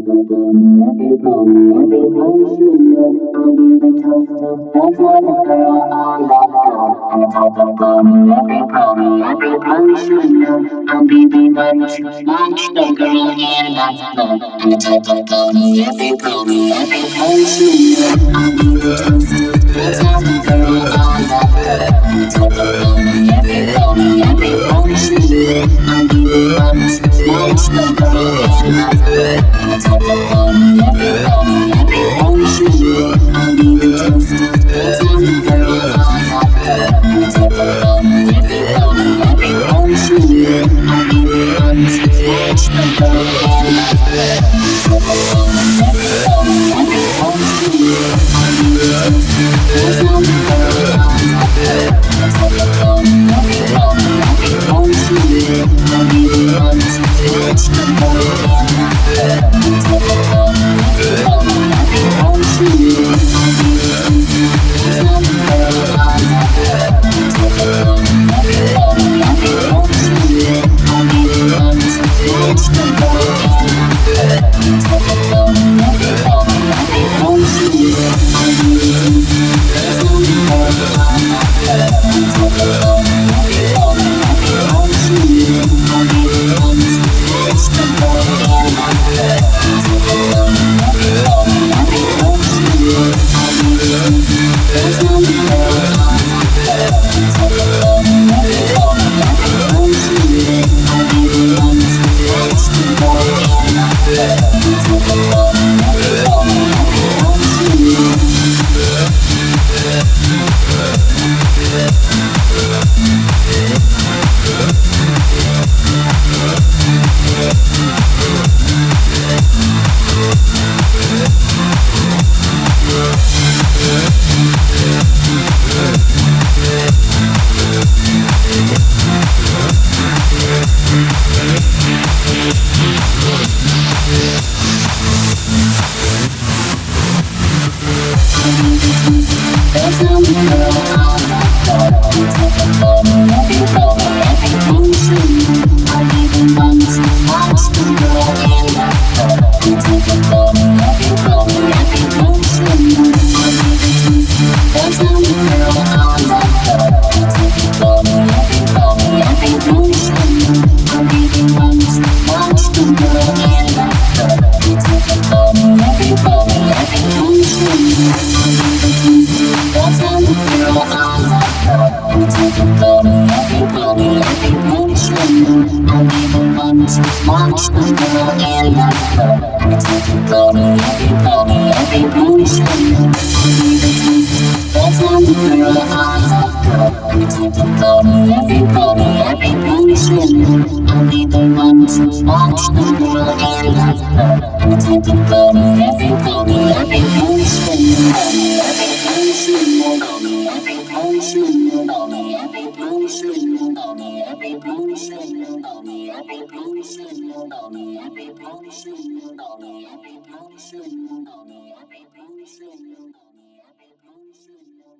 I'll be the one to launch the girl in that club. I'm the type of girl who every girl, every person. I'll be the toast, that's all the girl on that club. I'm the type of girl who every girl, every person. I'll be the one to launch the girl in that club. I'm the type of girl who every girl, every person. I'll be the toast, that's all the girl on that club. I'm the type of girl who every girl, every person. I'll be the one to launch the girl in that club. I'm the type of girl who every girl, every person. I'll be the toast, that's all the girl on that club. I'm the type of girl who every girl, every person. I'll be the one to launch the girl in that club. I'm the type of girl who every girl, every person. I'll be the toast, that's all the girl on that club. I'm the type of girl who every girl, every person. I'll be the one to launch the girl in that club. I'm the type of girl who every girl, every person. I'll be the toast, that's all the girl on that club. I'm the type of girl who every girl, every person. I'll be the one to launch the girl in that club. I'm the type of girl who every girl, every person. I'll be the toast, that's all the girl on that club. I'm the type of girl who every girl, every person. I'll be the one to launch the girl in that club. I'm the type of girl who every girl, every there's no girl on that club. I'm the type of girl who every girl, every person. I'll be the one to launch the girl in that club. I'm the type of girl who every girl, every person. I'll be the toast, there's no girl on that club. I'm the type of girl who every girl, every person. I'll be the one to launch the girl in that club. I'm the type of girl who every girl, every person. I'll be the toast, that's all the girl on that club. I'm the type of girl who every girl, every person. I'll be the one to launch the girl in that club. I'm the type of girl who every girl, every person. I'll be the toast, that's all the girl on that club. I'm the type of girl who every girl, every person. I'll be the one to launch the girl in that club. I'm the type of girl who every girl, every person. Every person, every person, every person, every person, every person, every person.